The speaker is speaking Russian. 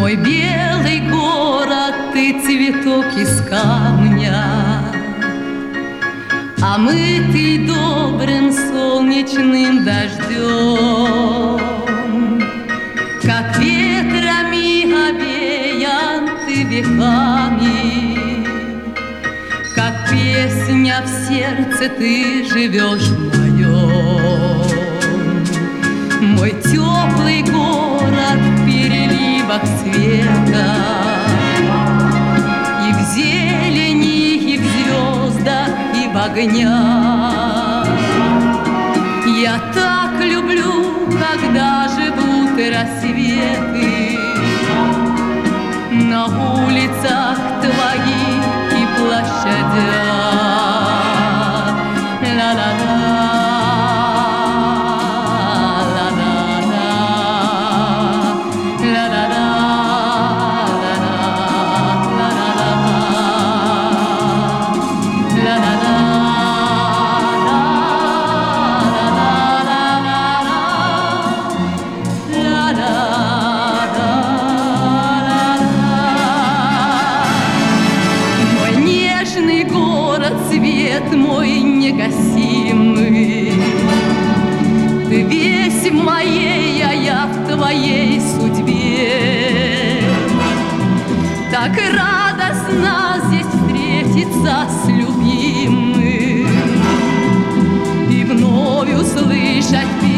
Мой белый город, ты цветок из камня, омытый добрым солнечным дождем. Как ветрами овеян ты веками, как песня в сердце ты живешь моем. Мой теплый город в переливах света, и в зелени, и в звездах, и в огнях. Я так люблю, когда живут рассветы на улицах твоих и площадях. Ла-ла-ла. Свет мой негасимый, ты весь в моей, а я в твоей судьбе. Так радостно здесь встретиться с любимым и вновь услышать